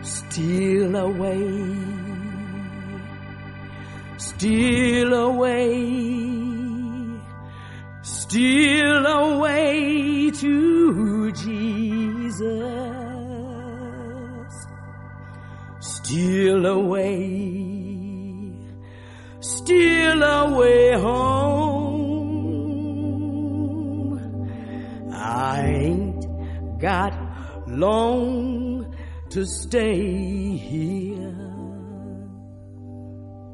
steal away, steal away, steal away to Jesus, steal away home. I ain't got long to stay here.